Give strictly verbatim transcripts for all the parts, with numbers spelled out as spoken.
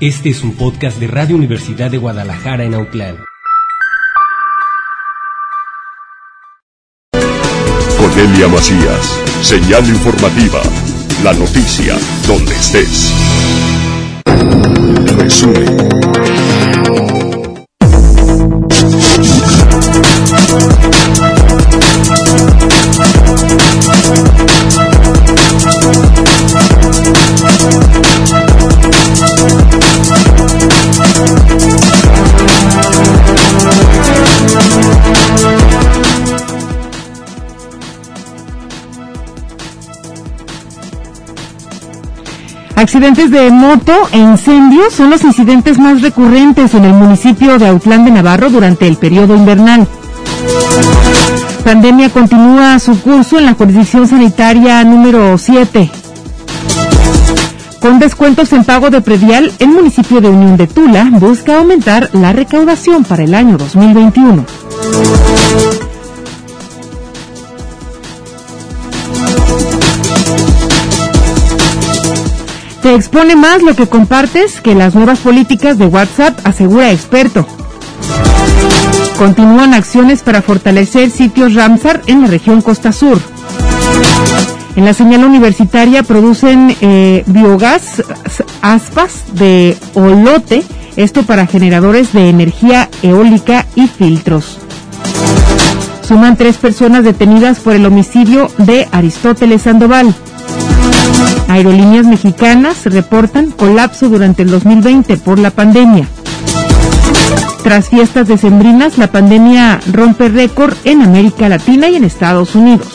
Este es un podcast de Radio Universidad de Guadalajara en Autlán. Cornelia Macías, señal informativa, la noticia donde estés. Resumen. Accidentes de moto e incendios son los incidentes más recurrentes en el municipio de Autlán de Navarro durante el periodo invernal. Pandemia continúa su curso en la jurisdicción sanitaria número siete. Con descuentos en pago de predial, el municipio de Unión de Tula busca aumentar la recaudación para el año dos mil veintiuno. Se expone más lo que compartes que las nuevas políticas de WhatsApp, asegura experto. Continúan acciones para fortalecer sitios Ramsar en la región Costa Sur. En la señal universitaria producen eh, biogás, aspas de olote, esto para generadores de energía eólica y filtros. Suman tres personas detenidas por el homicidio de Aristóteles Sandoval. Aerolíneas mexicanas reportan colapso durante el dos mil veinte por la pandemia. Tras fiestas decembrinas, la pandemia rompe récord en América Latina y en Estados Unidos.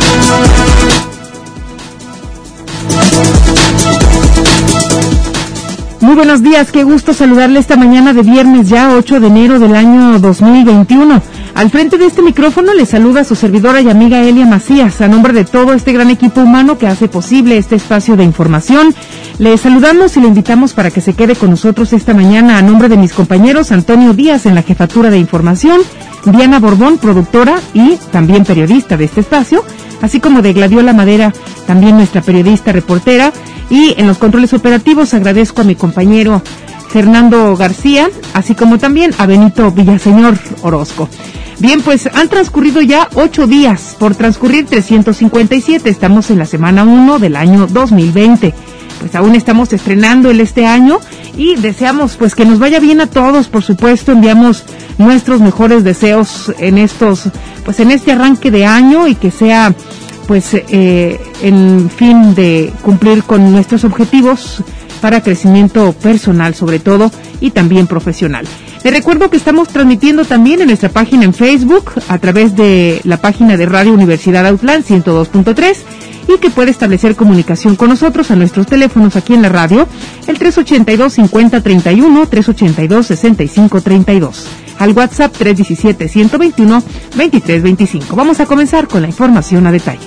Muy buenos días, qué gusto saludarle esta mañana de viernes ya ocho de enero del año dos mil veintiuno. Al frente de este micrófono le saluda su servidora y amiga Elia Macías. A nombre de todo este gran equipo humano que hace posible este espacio de información, le saludamos y le invitamos para que se quede con nosotros esta mañana a nombre de mis compañeros Antonio Díaz en la jefatura de información, Diana Borbón, productora y también periodista de este espacio, así como de Gladiola Madera, también nuestra periodista reportera, y en los controles operativos agradezco a mi compañero Fernando García, así como también a Benito Villaseñor Orozco. Bien, pues han transcurrido ya ocho días, por transcurrir trescientos cincuenta y siete, estamos en la semana uno del año dos mil veinte. Pues aún estamos estrenando el este año y deseamos pues que nos vaya bien a todos, por supuesto, enviamos nuestros mejores deseos en estos, pues en este arranque de año y que sea pues eh, en fin de cumplir con nuestros objetivos para crecimiento personal sobre todo y también profesional. Les recuerdo que estamos transmitiendo también en nuestra página en Facebook a través de la página de Radio Universidad Autlán ciento dos punto tres y que puede establecer comunicación con nosotros a nuestros teléfonos aquí en la radio, el tres ochenta y dos, cincuenta, treinta y uno, tres ochenta y dos, sesenta y cinco, treinta y dos, al WhatsApp tres diecisiete, ciento veintiuno, veintitrés veinticinco. Vamos a comenzar con la información a detalle.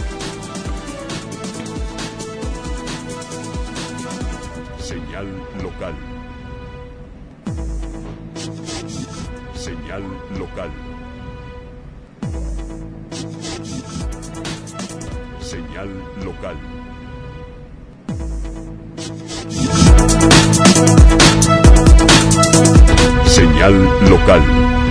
Señal local. Señal local. Señal local. Señal local.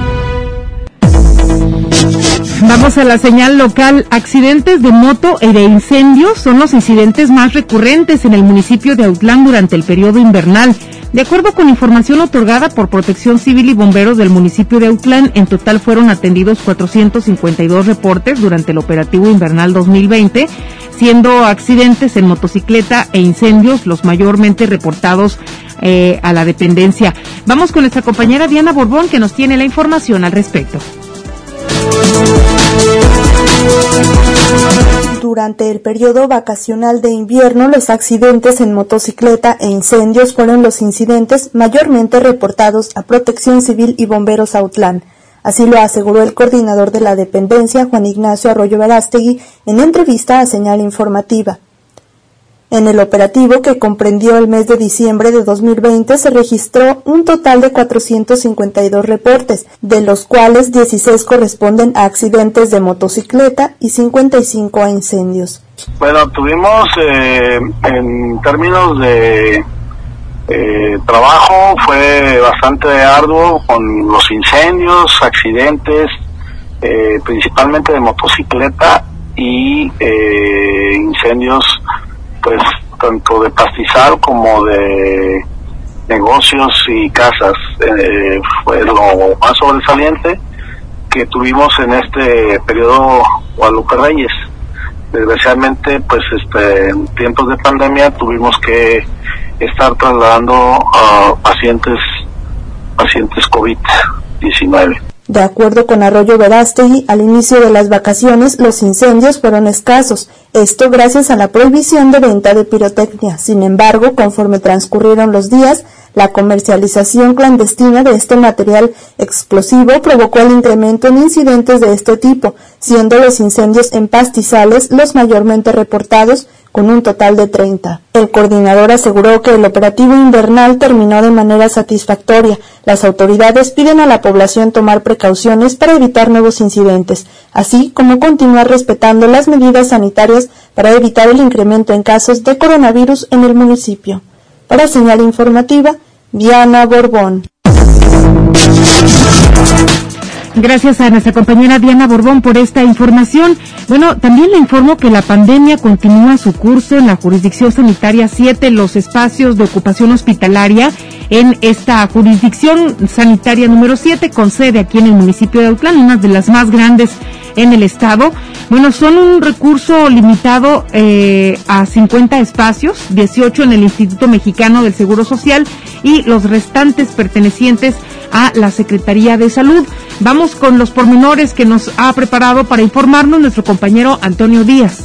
Vamos a la señal local. Accidentes de moto y de incendios son los incidentes más recurrentes en el municipio de Autlán durante el periodo invernal. De acuerdo con información otorgada por Protección Civil y Bomberos del municipio de Autlán, en total fueron atendidos cuatrocientos cincuenta y dos reportes durante el operativo invernal dos mil veinte, siendo accidentes en motocicleta e incendios los mayormente reportados eh, a la dependencia. Vamos con nuestra compañera Diana Borbón, que nos tiene la información al respecto. Durante el periodo vacacional de invierno, los accidentes en motocicleta e incendios fueron los incidentes mayormente reportados a Protección Civil y Bomberos Autlán. Así lo aseguró el coordinador de la dependencia, Juan Ignacio Arroyo Verástegui, en entrevista a Señal Informativa. En el operativo, que comprendió el mes de diciembre de dos mil veinte, se registró un total de cuatrocientos cincuenta y dos reportes, de los cuales dieciséis corresponden a accidentes de motocicleta y cincuenta y cinco a incendios. Bueno, tuvimos eh, en términos de Eh, trabajo fue bastante arduo con los incendios, accidentes, eh, principalmente de motocicleta y eh, incendios pues tanto de pastizal como de negocios y casas. Eh, fue lo más sobresaliente que tuvimos en este periodo Guadalupe Reyes. Desgraciadamente, pues este, en tiempos de pandemia tuvimos que estar trasladando a pacientes pacientes COVID diecinueve. De acuerdo con Arroyo Verástegui, al inicio de las vacaciones los incendios fueron escasos, esto gracias a la prohibición de venta de pirotecnia. Sin embargo, conforme transcurrieron los días, la comercialización clandestina de este material explosivo provocó el incremento en incidentes de este tipo, siendo los incendios en pastizales los mayormente reportados, con un total de treinta. El coordinador aseguró que el operativo invernal terminó de manera satisfactoria. Las autoridades piden a la población tomar precauciones para evitar nuevos incidentes, así como continuar respetando las medidas sanitarias para evitar el incremento en casos de coronavirus en el municipio. Para Señal Informativa, Diana Borbón. Gracias a nuestra compañera Diana Borbón por esta información. Bueno, también le informo que la pandemia continúa su curso en la jurisdicción sanitaria siete, los espacios de ocupación hospitalaria en esta jurisdicción sanitaria número siete, con sede aquí en el municipio de Autlán, una de las más grandes en el estado. Bueno, son un recurso limitado eh, a cincuenta espacios, dieciocho en el Instituto Mexicano del Seguro Social y los restantes pertenecientes a la Secretaría de Salud. Vamos con los pormenores que nos ha preparado para informarnos nuestro compañero Antonio Díaz.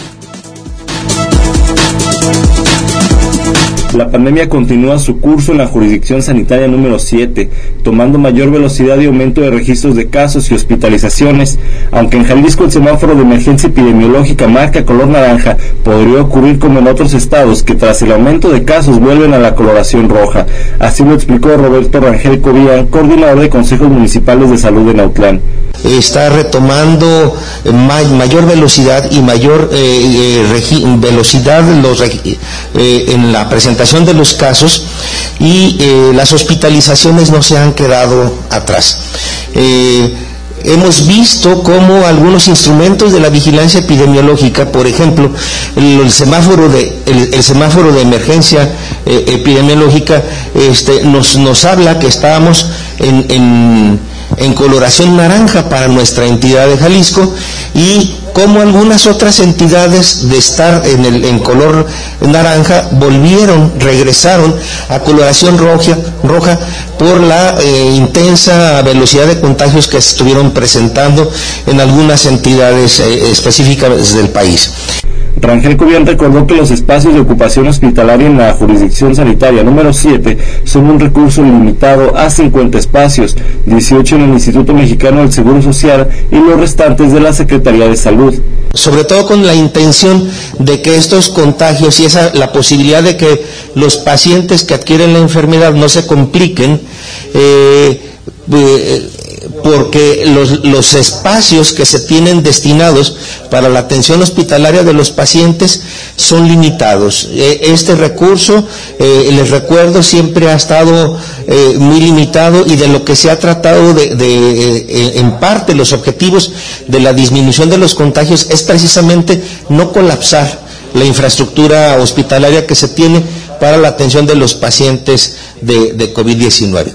La pandemia continúa su curso en la jurisdicción sanitaria número siete, tomando mayor velocidad y aumento de registros de casos y hospitalizaciones. Aunque en Jalisco el semáforo de emergencia epidemiológica marca color naranja, podría ocurrir como en otros estados, que tras el aumento de casos vuelven a la coloración roja. Así lo explicó Roberto Rangel Cobian, coordinador de consejos municipales de salud en Autlán. Está retomando may, mayor velocidad y mayor eh, eh, regi, velocidad los, eh, en la presentación de los casos, y eh, las hospitalizaciones no se han quedado atrás. Eh, hemos visto cómo algunos instrumentos de la vigilancia epidemiológica, por ejemplo, el, el semáforo de el, el semáforo de emergencia eh, epidemiológica, este, nos nos habla que estábamos en, en en coloración naranja para nuestra entidad de Jalisco, y como algunas otras entidades de estar en el en color naranja volvieron, regresaron a coloración roja, roja por la eh, intensa velocidad de contagios que estuvieron presentando en algunas entidades eh, específicas del país. Rangel Cobian recordó que los espacios de ocupación hospitalaria en la jurisdicción sanitaria número siete son un recurso limitado a cincuenta espacios, dieciocho en el Instituto Mexicano del Seguro Social y los restantes de la Secretaría de Salud. Sobre todo con la intención de que estos contagios y esa la posibilidad de que los pacientes que adquieren la enfermedad no se compliquen, eh, eh, porque los, los espacios que se tienen destinados para la atención hospitalaria de los pacientes son limitados. Este recurso, eh, les recuerdo, siempre ha estado eh, muy limitado, y de lo que se ha tratado de, de eh, en parte los objetivos de la disminución de los contagios es precisamente no colapsar la infraestructura hospitalaria que se tiene para la atención de los pacientes de, de COVID diecinueve.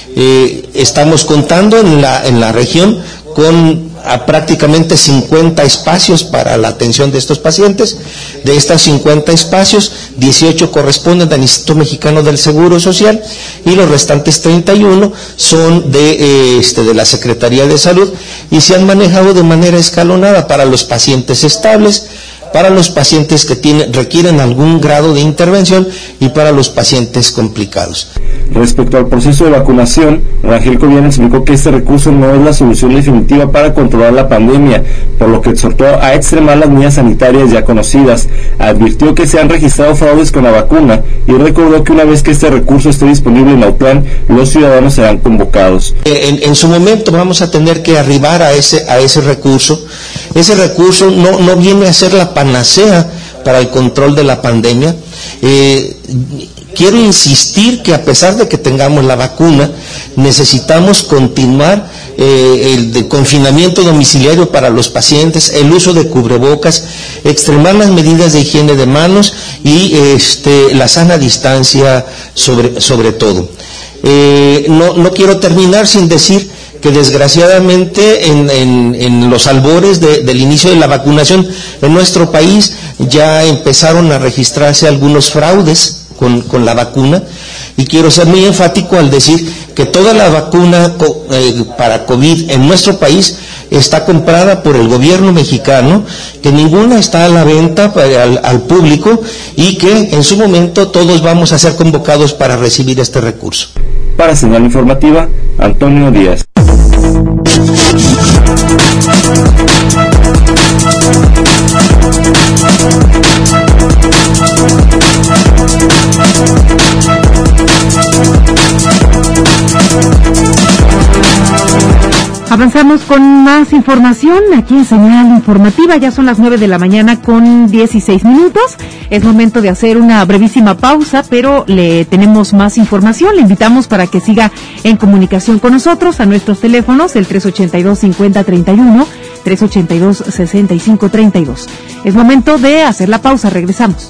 Eh, estamos contando en la, en la región con a prácticamente cincuenta espacios para la atención de estos pacientes. De estos cincuenta espacios, dieciocho corresponden al Instituto Mexicano del Seguro Social y los restantes treinta y uno son de, eh, este, de la Secretaría de Salud, y se han manejado de manera escalonada para los pacientes estables, para los pacientes que tienen, requieren algún grado de intervención y para los pacientes complicados. Respecto al proceso de vacunación, Rangel Cobian explicó que este recurso no es la solución definitiva para controlar la pandemia, por lo que exhortó a extremar las medidas sanitarias ya conocidas. Advirtió que se han registrado fraudes con la vacuna y recordó que una vez que este recurso esté disponible en Autlán, los ciudadanos serán convocados. En, en su momento vamos a tener que arribar a ese, a ese recurso. Ese recurso no, no viene a ser la panacea para el control de la pandemia. Eh, quiero insistir que a pesar de que tengamos la vacuna, necesitamos continuar eh, el de confinamiento domiciliario para los pacientes, el uso de cubrebocas, extremar las medidas de higiene de manos y este, la sana distancia sobre, sobre todo. Eh, no, no quiero terminar sin decir que desgraciadamente en, en, en los albores de, del inicio de la vacunación en nuestro país ya empezaron a registrarse algunos fraudes con, con la vacuna, y quiero ser muy enfático al decir que toda la vacuna co, eh, para COVID en nuestro país está comprada por el gobierno mexicano, que ninguna está a la venta para, al, al público, y que en su momento todos vamos a ser convocados para recibir este recurso. Para Señal Informativa, Antonio Díaz. Avanzamos con más información aquí en Señal Informativa. Ya son las nueve de la mañana con dieciséis minutos. Es momento de hacer una brevísima pausa, pero le tenemos más información. Le invitamos para que siga en comunicación con nosotros a nuestros teléfonos, el tres ochenta y dos, cincuenta, treinta y uno, tres ochenta y dos, sesenta y cinco, treinta y dos. Es momento de hacer la pausa. Regresamos.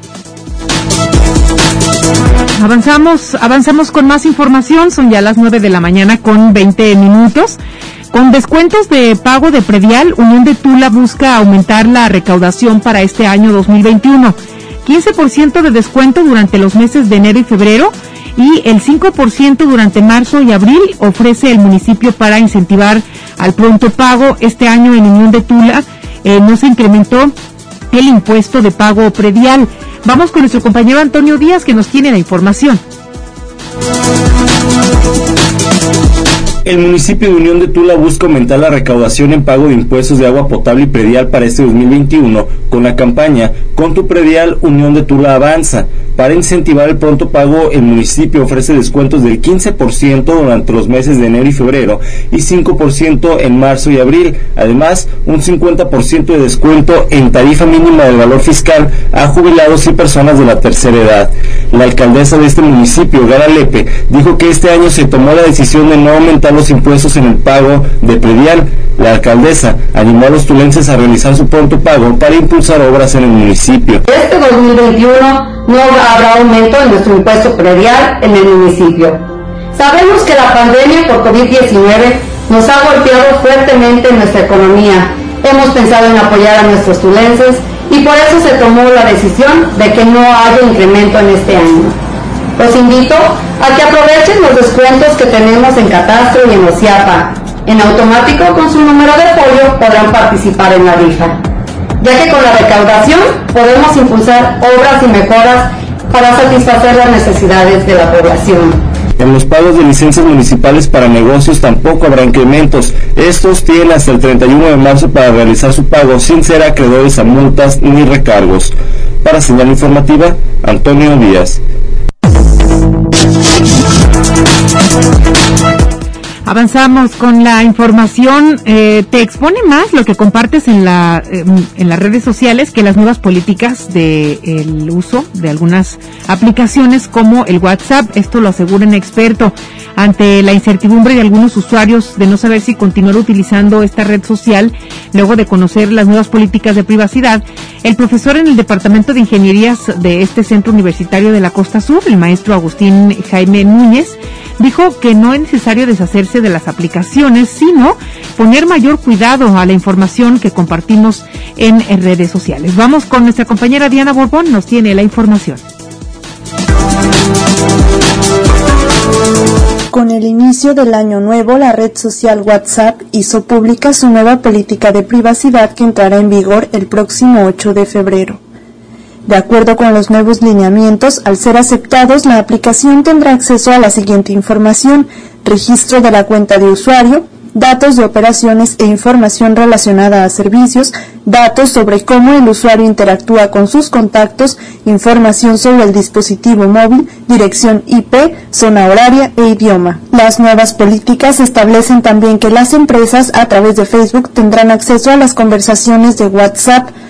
Avanzamos, avanzamos con más información. Son ya las nueve de la mañana con veinte minutos. Con descuentos de pago de predial, Unión de Tula busca aumentar la recaudación para este año dos mil veintiuno. quince por ciento de descuento durante los meses de enero y febrero y el cinco por ciento durante marzo y abril ofrece el municipio para incentivar al pronto pago. Este año en Unión de Tula eh, no se incrementó el impuesto de pago predial. Vamos con nuestro compañero Antonio Díaz, que nos tiene la información. El municipio de Unión de Tula busca aumentar la recaudación en pago de impuestos de agua potable y predial para este dos mil veintiuno con la campaña Con tu predial, Unión de Tula avanza. Para incentivar el pronto pago, el municipio ofrece descuentos del quince por ciento durante los meses de enero y febrero y cinco por ciento en marzo y abril. Además, un cincuenta por ciento de descuento en tarifa mínima del valor fiscal a jubilados y personas de la tercera edad. La alcaldesa de este municipio, Gara Lepe, dijo que este año se tomó la decisión de no aumentar los impuestos en el pago de predial. La alcaldesa animó a los tulenses a realizar su pronto pago para impulsar obras en el municipio. Este dos mil veintiuno no habrá aumento en nuestro impuesto predial en el municipio. Sabemos que la pandemia por COVID diecinueve nos ha golpeado fuertemente en nuestra economía. Hemos pensado en apoyar a nuestros tulenses y por eso se tomó la decisión de que no haya incremento en este año. Los invito a que aprovechen los descuentos que tenemos en Catastro y en OCIAPA. En automático, con su número de folio, podrán participar en la rifa, ya que con la recaudación podemos impulsar obras y mejoras para satisfacer las necesidades de la población. En los pagos de licencias municipales para negocios tampoco habrá incrementos. Estos tienen hasta el treinta y uno de marzo para realizar su pago sin ser acreedores a multas ni recargos. Para Señal Informativa, Antonio Díaz. Avanzamos con la información. Eh, te expone más lo que compartes en la eh, en las redes sociales que las nuevas políticas de el uso de algunas aplicaciones como el WhatsApp. Esto lo asegura un experto. Ante la incertidumbre de algunos usuarios de no saber si continuar utilizando esta red social luego de conocer las nuevas políticas de privacidad, el profesor en el Departamento de Ingenierías de este Centro Universitario de la Costa Sur, el maestro Agustín Jaime Núñez, dijo que no es necesario deshacerse de las aplicaciones, sino poner mayor cuidado a la información que compartimos en, en redes sociales. Vamos con nuestra compañera Diana Borbón, nos tiene la información. Con el inicio del año nuevo, la red social WhatsApp hizo pública su nueva política de privacidad que entrará en vigor el próximo ocho de febrero. De acuerdo con los nuevos lineamientos, al ser aceptados, la aplicación tendrá acceso a la siguiente información: registro de la cuenta de usuario, datos de operaciones e información relacionada a servicios, datos sobre cómo el usuario interactúa con sus contactos, información sobre el dispositivo móvil, dirección I P, zona horaria e idioma. Las nuevas políticas establecen también que las empresas a través de Facebook tendrán acceso a las conversaciones de WhatsApp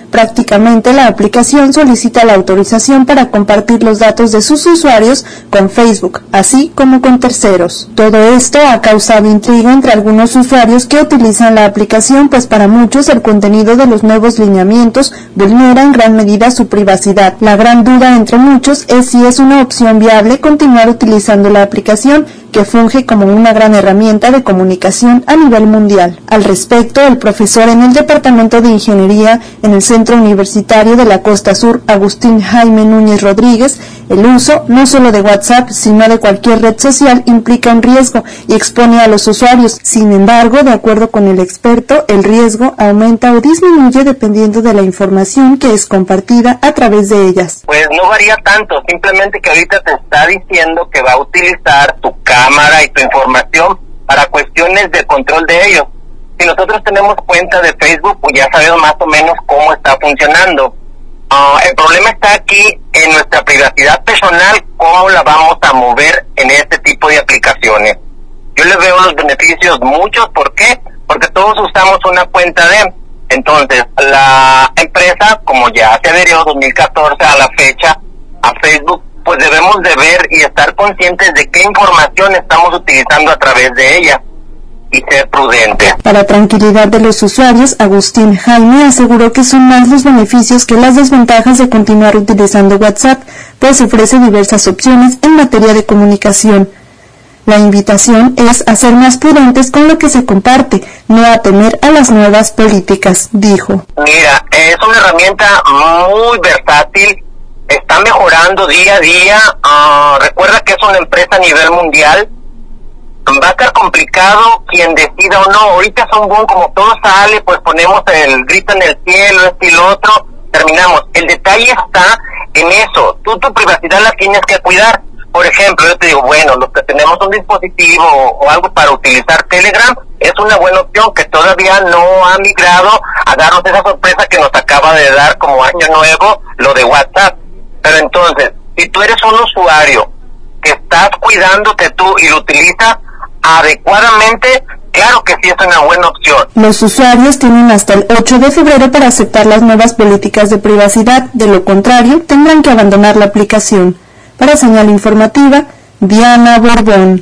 Prácticamente la aplicación solicita la autorización para compartir los datos de sus usuarios con Facebook, así como con terceros. Todo esto ha causado intriga entre algunos usuarios que utilizan la aplicación, pues para muchos el contenido de los nuevos lineamientos vulnera en gran medida su privacidad. La gran duda entre muchos es si es una opción viable continuar utilizando la aplicación, que funge como una gran herramienta de comunicación a nivel mundial. Al respecto, el profesor en el Departamento de Ingeniería en el Centro Universitario de la Costa Sur, Agustín Jaime Núñez Rodríguez, el uso no solo de WhatsApp, sino de cualquier red social implica un riesgo y expone a los usuarios. Sin embargo, de acuerdo con el experto, el riesgo aumenta o disminuye dependiendo de la información que es compartida a través de ellas. Pues no varía tanto, simplemente que ahorita te está diciendo que va a utilizar tu cámara y tu información para cuestiones de control de ellos. Si nosotros tenemos cuenta de Facebook, pues ya sabemos más o menos cómo está funcionando. Uh, el problema está aquí en nuestra privacidad personal, cómo la vamos a mover en este tipo de aplicaciones. Yo le veo los beneficios muchos, ¿por qué? Porque todos usamos una cuenta de... Entonces, la empresa, como ya se adherió dos mil catorce a la fecha, a Facebook, pues debemos de ver y estar conscientes de qué información estamos utilizando a través de ella y ser prudentes. Para tranquilidad de los usuarios, Agustín Jaime aseguró que son más los beneficios que las desventajas de continuar utilizando WhatsApp, pues ofrece diversas opciones en materia de comunicación. La invitación es a ser más prudentes con lo que se comparte, no a temer a las nuevas políticas, dijo. Mira, es una herramienta muy versátil, está mejorando día a día. Uh, recuerda que es una empresa a nivel mundial. Va a estar complicado quien decida o no. Ahorita es un boom, como todo sale, pues ponemos el grito en el cielo, este y lo otro, terminamos. El detalle está en eso. Tú tu privacidad la tienes que cuidar. Por ejemplo, yo te digo, bueno, los que tenemos un dispositivo o, o algo para utilizar Telegram, es una buena opción que todavía no ha migrado a darnos esa sorpresa que nos acaba de dar como año nuevo, lo de WhatsApp. Pero entonces, si tú eres un usuario que estás cuidándote tú y lo utilizas adecuadamente, claro que sí es una buena opción. Los usuarios tienen hasta el ocho de febrero para aceptar las nuevas políticas de privacidad, de lo contrario tendrán que abandonar la aplicación. Para Señal Informativa, Diana Borbón.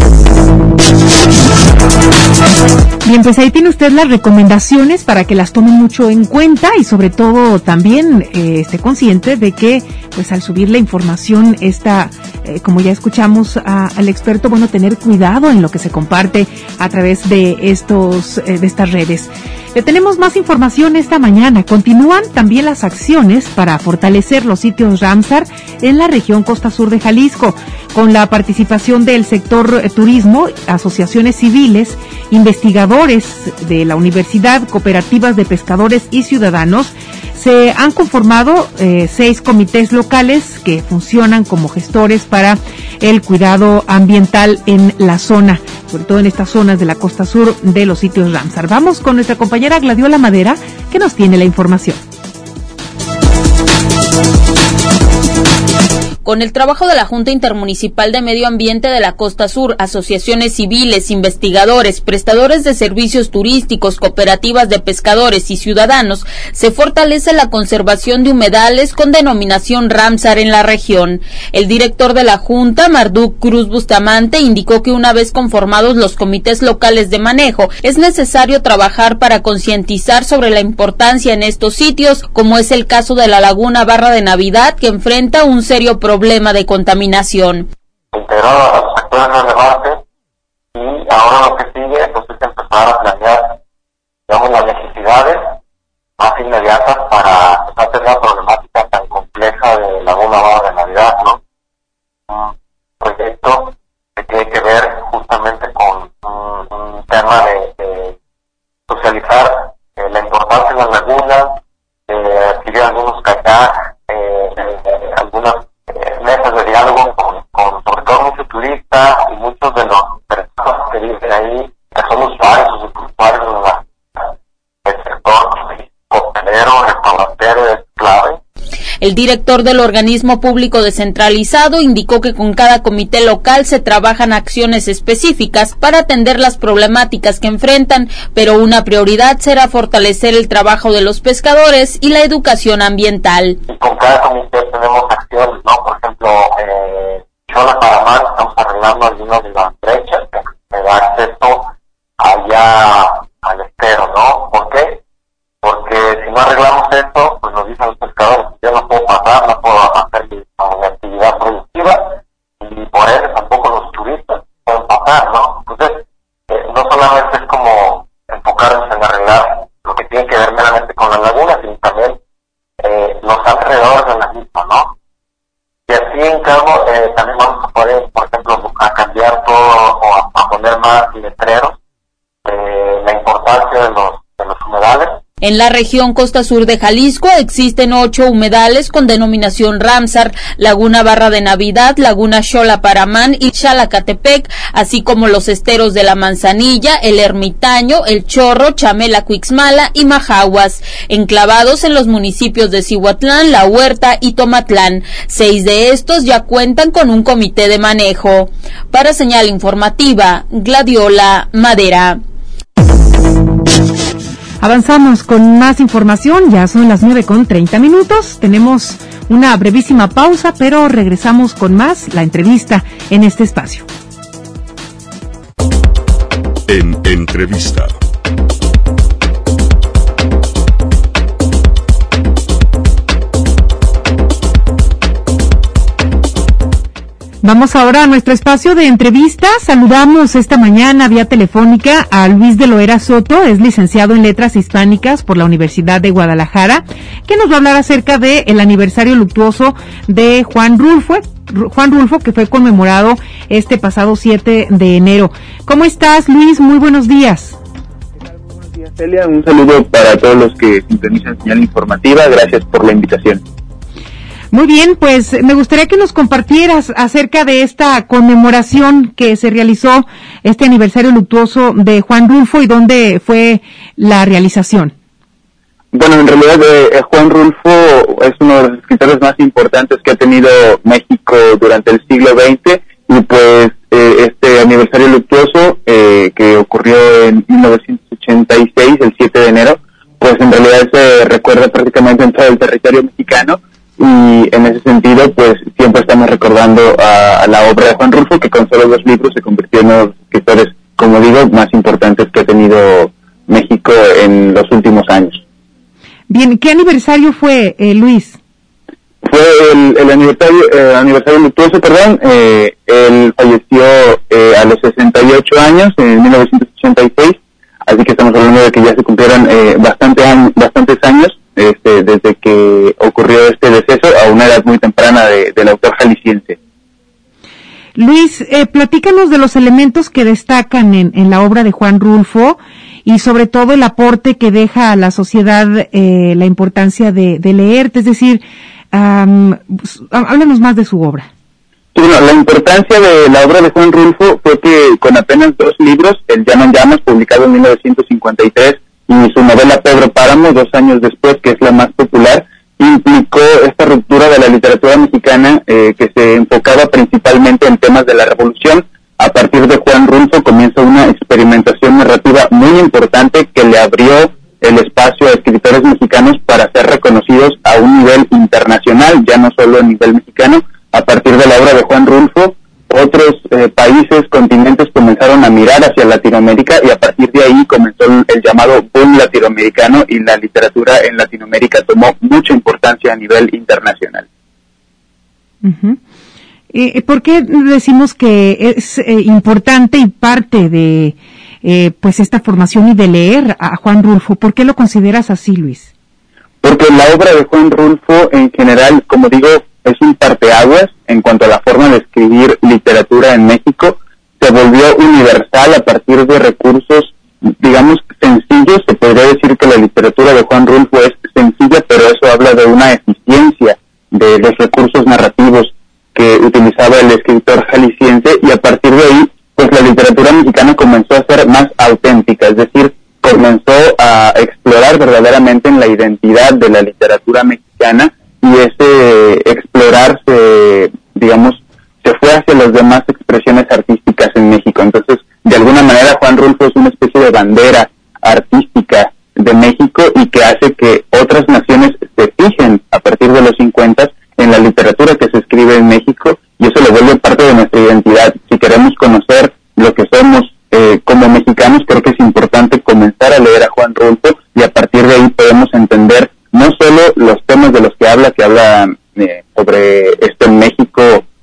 Bien, pues ahí tiene usted las recomendaciones para que las tome mucho en cuenta y sobre todo también eh, esté consciente de que pues al subir la información esta, eh, como ya escuchamos a, al experto, bueno, tener cuidado en lo que se comparte a través de estos eh, de estas redes. Le tenemos más información esta mañana. Continúan también las acciones para fortalecer los sitios Ramsar en la región Costa Sur de Jalisco, con la participación del sector eh, turismo, asociaciones civiles, investigadores de la universidad, cooperativas de pescadores y ciudadanos. Se han conformado eh, seis comités locales que funcionan como gestores para el cuidado ambiental en la zona, sobre todo en estas zonas de la costa sur de los sitios Ramsar. Vamos con nuestra compañera Gladiola Madera, que nos tiene la información. Con el trabajo de la Junta Intermunicipal de Medio Ambiente de la Costa Sur, asociaciones civiles, investigadores, prestadores de servicios turísticos, cooperativas de pescadores y ciudadanos, se fortalece la conservación de humedales con denominación Ramsar en la región. El director de la Junta, Marduk Cruz Bustamante, indicó que una vez conformados los comités locales de manejo, es necesario trabajar para concientizar sobre la importancia en estos sitios, como es el caso de la Laguna Barra de Navidad, que enfrenta un serio problema problema de contaminación. Integrar a los sectores relevantes y ahora lo que sigue pues, es empezar a planear, digamos, las necesidades más inmediatas para no tener la problemática tan compleja de Laguna Barra de Navidad, ¿no? Un proyecto que tiene que ver justamente con un, un tema de, de socializar eh, la importancia de la laguna, eh, adquirir algunos cacá, eh, eh, algunas mesas de diálogo con, con sobre todo muchos turistas y muchos de los personas que viven ahí, que son usuarios o usuarios del sector hotelero, restaurantero, es clave. El El director del organismo público descentralizado indicó que con cada comité local se trabajan acciones específicas para atender las problemáticas que enfrentan, pero una prioridad será fortalecer el trabajo de los pescadores y la educación ambiental. Y con cada comité tenemos acciones, ¿no? Por ejemplo, eh, Xola para Mar, estamos arreglando algunas de las brechas que me da acceso allá al estero, ¿no? ¿Por qué? Porque si no arreglamos esto, pues nos dicen los pescadores, yo no puedo pasar, no puedo hacer mi, mi actividad productiva, y por eso tampoco los turistas pueden pasar, ¿no? Entonces, eh, no solamente es como enfocarnos en arreglar lo que tiene que ver meramente con las lagunas, sino también eh, los alrededores de la misma, ¿no? Y así en cabo, eh, también vamos a poder, por ejemplo, a cambiar todo o a, a poner más letreros, eh, la importancia de los, de los humedales. En la región costa sur de Jalisco existen ocho humedales con denominación Ramsar, Laguna Barra de Navidad, Laguna Xola Paramán y Xalacatepec, así como los esteros de La Manzanilla, El Ermitaño, El Chorro, Chamela Cuixmala y Majahuas, enclavados en los municipios de Cihuatlán, La Huerta y Tomatlán. Seis de estos ya cuentan con un comité de manejo. Para Señal Informativa, Gladiola Madera. Avanzamos con más información, ya son las nueve con treinta minutos, tenemos una brevísima pausa, pero regresamos con más, la entrevista en este espacio. En entrevista. Vamos ahora a nuestro espacio de entrevista. Saludamos esta mañana vía telefónica a Luis de Loera Soto, es licenciado en Letras Hispánicas por la Universidad de Guadalajara, que nos va a hablar acerca del aniversario luctuoso de Juan Rulfo, Juan Rulfo, que fue conmemorado este pasado siete de enero. ¿Cómo estás, Luis? Muy buenos días. Buenos días, Celia. Un saludo para todos los que sintonizan Señal Informativa. Gracias por la invitación. Muy bien, pues me gustaría que nos compartieras acerca de esta conmemoración que se realizó, este aniversario luctuoso de Juan Rulfo, y dónde fue la realización. Bueno, en realidad eh, Juan Rulfo es uno de los escritores más importantes que ha tenido México durante el siglo veinte, y pues eh, este aniversario luctuoso eh, que ocurrió en mil novecientos ochenta y seis, el siete de enero, pues en realidad se recuerda prácticamente en todo el territorio mexicano. Y en ese sentido, pues siempre estamos recordando a, a la obra de Juan Rulfo, que con solo dos libros se convirtió en uno de los escritores, como digo, más importantes que ha tenido México en los últimos años. Bien, ¿qué aniversario fue, eh, Luis? Fue el, el aniversario, eh, aniversario luctuoso, perdón. Eh, él falleció eh, a los sesenta y ocho años, en mil novecientos ochenta y seis, así que estamos hablando de que ya se cumplieron eh, bastante años, bastantes años. Este, desde que ocurrió este deceso a una edad muy temprana de, del autor jalisciense. Luis, eh, platícanos de los elementos que destacan en, en la obra de Juan Rulfo y sobre todo el aporte que deja a la sociedad, eh, la importancia de, de leer, es decir, um, háblanos más de su obra. Sí, bueno, la importancia de la obra de Juan Rulfo fue que con apenas dos libros, El Llano en Llamas, publicado en mil novecientos cincuenta y tres, y su novela Pedro Páramo, dos años después, que es la más popular, implicó esta ruptura de la literatura mexicana eh, que se enfocaba principalmente en temas de la revolución. A partir de Juan Rulfo comienza una experimentación narrativa muy importante que le abrió el espacio a escritores mexicanos para ser reconocidos a un nivel internacional, ya no solo a nivel mexicano. A partir de la obra de Juan Rulfo, otros eh, países, continentes comenzaron a mirar hacia Latinoamérica, y a partir de ahí comenzó el, el llamado boom latinoamericano, y la literatura en Latinoamérica tomó mucha importancia a nivel internacional. Uh-huh. Eh, ¿Por qué decimos que es eh, importante y parte de eh, pues esta formación y de leer a Juan Rulfo? ¿Por qué lo consideras así, Luis? Porque la obra de Juan Rulfo en general, como digo, es un parteaguas en cuanto a la forma de escribir literatura en México. Se volvió universal a partir de recursos, digamos, sencillos. Se podría decir que la literatura de Juan Rulfo es sencilla, pero eso habla de una eficiencia de los recursos narrativos que utilizaba el escritor jalisciense, y a partir de ahí, pues la literatura mexicana comenzó a ser más auténtica, es decir, comenzó a explorar verdaderamente en la identidad de la literatura mexicana, y ese hacia las demás expresiones artísticas en México. Entonces, de alguna manera, Juan Rulfo es una especie de bandera artística de México y que hace que otras naciones se fijen a partir de los cincuenta en la literatura que se escribe en México, y eso lo vuelve parte de nuestra identidad. Si queremos conocer lo que somos eh, como mexicanos, creo que es importante comenzar a leer a Juan Rulfo, y a partir de ahí podemos entender no solo los temas de los que habla, que habla eh, sobre este México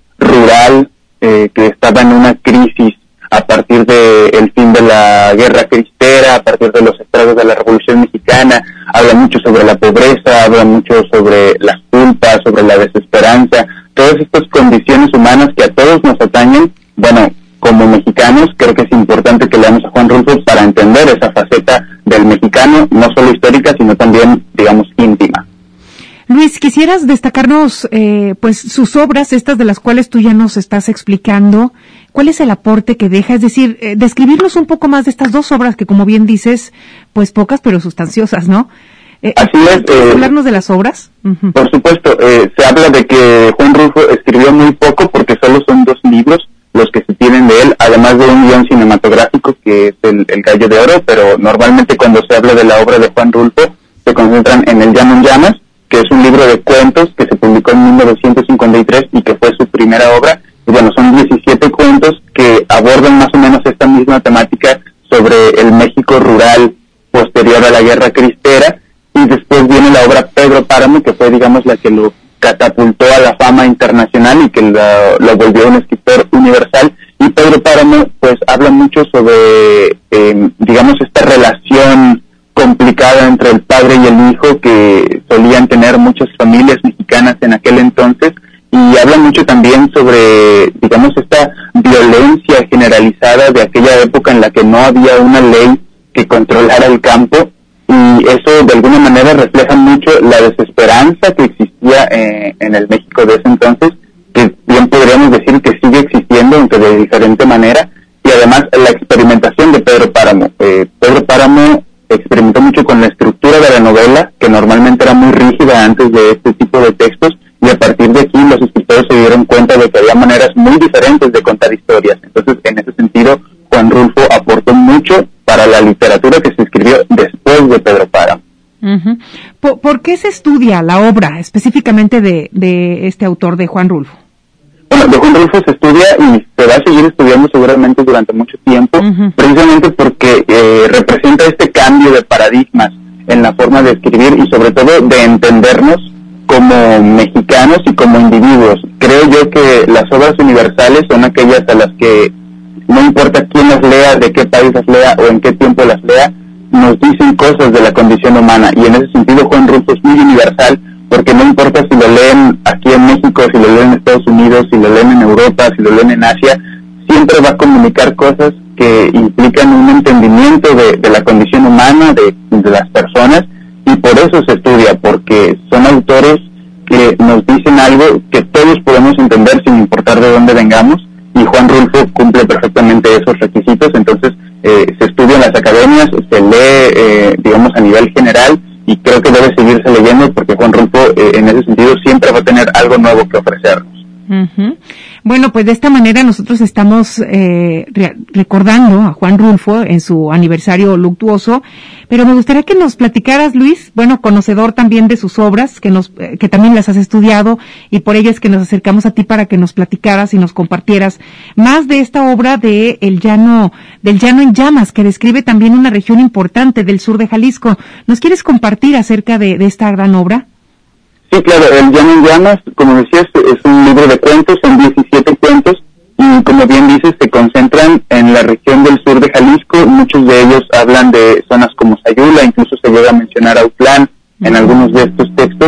rural eh, que estaba en una crisis a partir del fin de la Guerra Cristera, a partir de los estragos de la Revolución Mexicana, habla mucho sobre la pobreza, habla mucho sobre las culpas, sobre la desesperanza, todas estas condiciones humanas que a todos nos atañen. Bueno, como mexicanos creo que es importante que leamos a Juan Rulfo para entender esa faceta del mexicano, no solo histórica, sino también, digamos, íntima. Luis, quisieras destacarnos eh, pues sus obras, estas de las cuales tú ya nos estás explicando. ¿Cuál es el aporte que deja? Es decir, eh, describirnos un poco más de estas dos obras que, como bien dices, pues pocas pero sustanciosas, ¿no? Eh, Así es. ¿Puedes eh, hablarnos de las obras? Uh-huh. Por supuesto. Eh, se habla de que Juan Rulfo escribió muy poco porque solo son dos libros los que se tienen de él, además de un guión cinematográfico que es el, el Gallo de Oro, pero normalmente cuando se habla de la obra de Juan Rulfo se concentran en El Llano en Llamas, que es un libro de cuentos que se publicó en mil novecientos cincuenta y tres y que fue su primera obra. Y bueno, son diecisiete cuentos que abordan más o menos esta misma temática sobre el México rural posterior a la Guerra Cristera. Y después viene la obra Pedro Páramo, que fue, digamos, la que lo catapultó a la fama internacional y que lo, lo volvió un escritor universal. Y Pedro Páramo, pues, habla mucho sobre, eh, digamos, esta relación complicada entre el padre y el hijo que solían tener muchas familias mexicanas en aquel entonces, y habla mucho también sobre, digamos, esta violencia generalizada de aquella época en la que no había una ley que controlara el campo, y eso de alguna manera refleja mucho la desesperanza que existía eh, en el México de ese entonces, que bien podríamos decir que sigue existiendo, aunque de diferente manera, y además la experimentación de Pedro Páramo. Eh, Pedro Páramo experimentó mucho con la estructura de la novela, que normalmente era muy rígida antes de este tipo de textos, y a partir de aquí los escritores se dieron cuenta de que había maneras muy diferentes de contar historias. Entonces, en ese sentido, Juan Rulfo aportó mucho para la literatura que se escribió después de Pedro Páramo. Uh-huh. ¿Por, ¿Por qué se estudia la obra específicamente de, de este autor, de Juan Rulfo? Bueno, de Juan Rulfo se estudia y se va a seguir estudiando seguramente durante mucho tiempo, uh-huh. precisamente porque eh, representa este cambio de paradigmas en la forma de escribir y sobre todo de entendernos como mexicanos y como individuos. Creo yo que las obras universales son aquellas a las que no importa quién las lea, de qué país las lea o en qué tiempo las lea, nos dicen cosas de la condición humana, y en ese sentido Juan Rulfo es muy universal, porque no importa si lo leen aquí en México, si lo leen en Estados Unidos, si lo leen en Europa, si lo leen en Asia, siempre va a comunicar cosas que implican un entendimiento de, de la condición humana, de, de las personas, y por eso se estudia, porque son autores que nos dicen algo que todos podemos entender sin importar de dónde vengamos, y Juan Rulfo cumple perfectamente esos requisitos. Entonces eh, se estudia en las academias, se lee, eh, digamos, a nivel general, y creo que debe seguirse leyendo porque Juan Rulfo eh, en ese sentido siempre va a tener algo nuevo que ofrecernos. Uh-huh. Bueno, pues de esta manera nosotros estamos eh, re- recordando a Juan Rulfo en su aniversario luctuoso, pero me gustaría que nos platicaras, Luis, bueno, conocedor también de sus obras, que nos eh, que también las has estudiado, y por ello es que nos acercamos a ti para que nos platicaras y nos compartieras más de esta obra de El Llano, del Llano en Llamas, que describe también una región importante del sur de Jalisco. ¿Nos quieres compartir acerca de, de esta gran obra? Sí, claro, El Llano en Llamas, como decías, es un libro de cuentos, son diecisiete cuentos, y como bien dices, se concentran en la región del sur de Jalisco. Muchos de ellos hablan de zonas como Sayula, incluso se llega a mencionar Autlán en algunos de estos textos,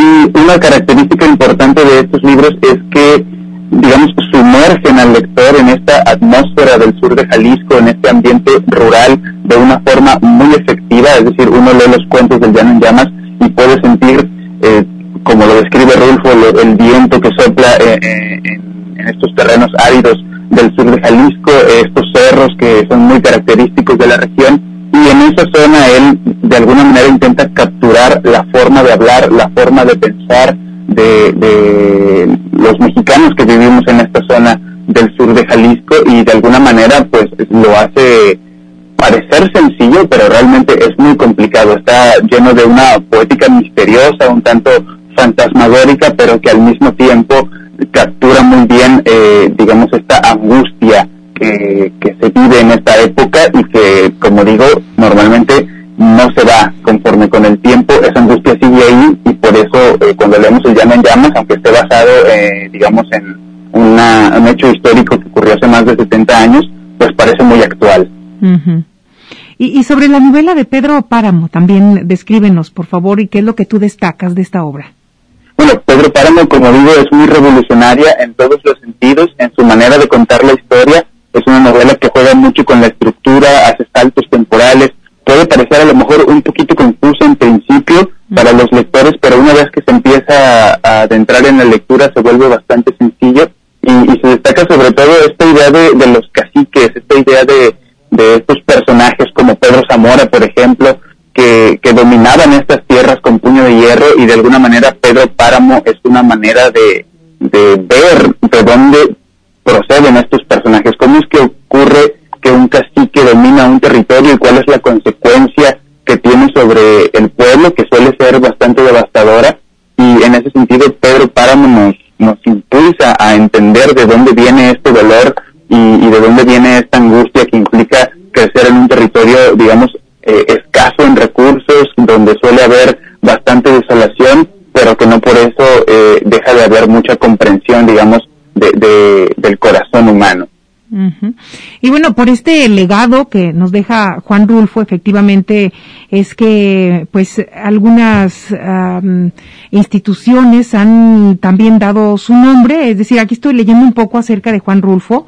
y una característica importante de estos libros es que, digamos, sumergen al lector en esta atmósfera del sur de Jalisco, en este ambiente rural, de una forma muy efectiva. Es decir, uno lee los cuentos del Llano en Llamas y puede sentir eh, como lo describe Rulfo, lo, el viento que sopla eh, eh, en, en estos terrenos áridos del sur de Jalisco, eh, estos cerros que son muy característicos de la región, y en esa zona él de alguna manera intenta capturar la forma de hablar, la forma de pensar de, de los mexicanos que vivimos en esta zona Jalisco, y de alguna manera pues lo hace parecer sencillo, pero realmente es muy complicado. Está lleno de una poética misteriosa, un tanto fantasmagórica, pero que al mismo tiempo captura muy bien, eh, digamos, esta angustia que, que se vive en esta época y que, como digo, normalmente no se va conforme con el tiempo. Esa angustia sigue ahí, y por eso eh, cuando leemos El Llano en Llamas, aunque esté basado, eh, digamos, en una, un hecho histórico que ocurrió hace más de setenta años, pues parece muy actual. Uh-huh. Y, y sobre la novela de Pedro Páramo, también descríbenos, por favor, y qué es lo que tú destacas de esta obra. Bueno, Pedro Páramo, como digo, es muy revolucionaria en todos los sentidos, en su manera de contar la historia. Es una novela que juega mucho con la estructura, hace saltos temporales. Puede parecer a lo mejor un poquito confuso en principio para los lectores, pero una vez que se empieza a, a adentrar en la lectura se vuelve bastante sencillo, y, y se destaca sobre todo esta idea de, de los caciques, esta idea de, de estos personajes como Pedro Zamora, por ejemplo, que, que dominaban estas tierras con puño de hierro, y de alguna manera Pedro Páramo es una manera de, de ver de dónde proceden estos personajes, cómo es que ocurre que un cacique domina un territorio y cuál es la consecuencia que tiene sobre el pueblo, que suele ser bastante devastadora. Y en ese sentido Pedro Páramo nos, nos impulsa a entender de dónde viene este dolor y, y de dónde viene esta angustia que implica crecer en un territorio, digamos, eh, escaso en recursos, donde suele haber bastante desolación, pero que no por eso eh, deja de haber mucha comprensión, digamos, de, de, del corazón humano. Uh-huh. Y bueno, por este legado que nos deja Juan Rulfo, efectivamente es que pues algunas um, instituciones han también dado su nombre. Es decir, aquí estoy leyendo un poco acerca de Juan Rulfo,